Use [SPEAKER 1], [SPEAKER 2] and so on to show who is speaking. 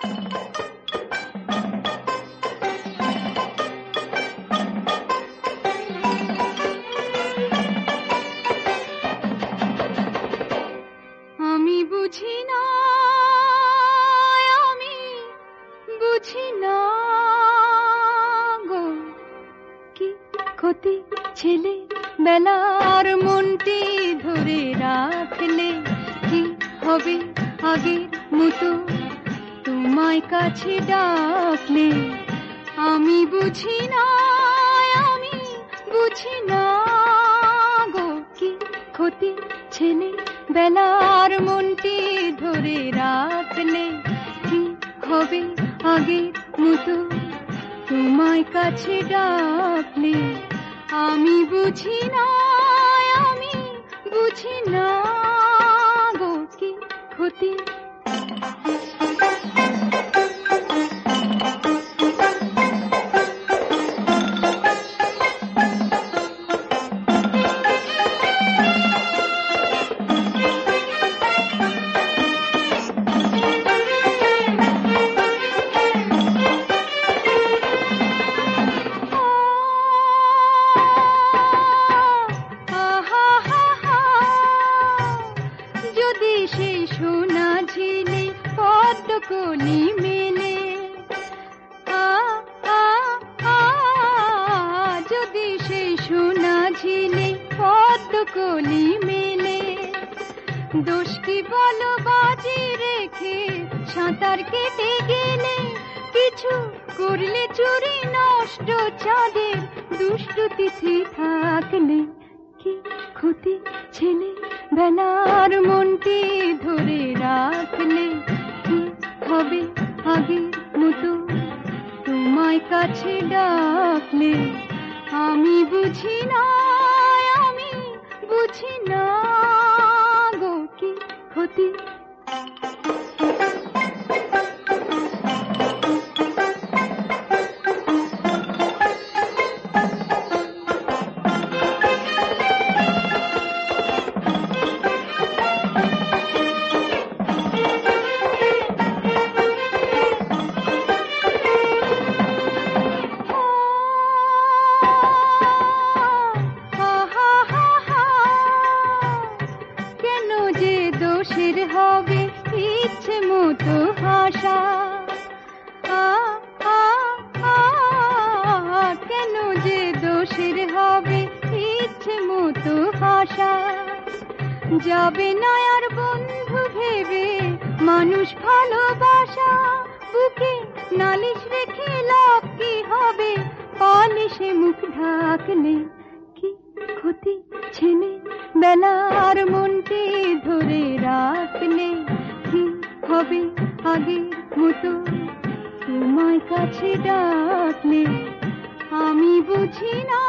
[SPEAKER 1] আমি বুঝি না, আমি বুঝি না গো, কি ক্ষতি ছেলে বেলার মনটি ধরে রাখলে, কি হবে আগের মতো তোমায় কাছে ডাকলে। আমি বুঝি না, আমি বুঝি না গো, কি ক্ষতি ছেলে বেলার মনটি ধরে রাখলে, কি হবে আগের মতো তোমায় কাছে ডাকলে। আমি বুঝি না, আমি বুঝি না গো, কি ক্ষতি। যদি সেই সোনা ঝিলে পদ্মকলি মেলে, যদি সেই সোনা ঝিলে পদ্মকলি মেলে, দোষ কি বলো বাজি রেখে সাঁতার কেটে গেলে, কিছু করলে চুরি নষ্ট চাঁদের দুষ্ট তিথি থাকলে, কি ক্ষতি ছেলে বেলার মনটি ধরে রাখলে, কি হবে আগের মতো তোমায় কাছে ডাকলে। আমি বুঝি না, আমি বুঝি না গো, কি ক্ষতি। কেন যে দোষের হবে ইচ্ছে মতো হাসা, কেন যে দোষের হবে ইচ্ছে মতো হাসা। যাবে না আর বন্ধু ভেবে মানুষ ভালোবাসা, বুকে নালিশ রেখে লাভ কি হবে পালিশে মুখ ঢাকলে, কি ক্ষতি ছেলে বেলার মনটি ধরে রাখলে, কি হবে আগের মতো তোমায় কাছে ডাকলে। আমি বুঝি না,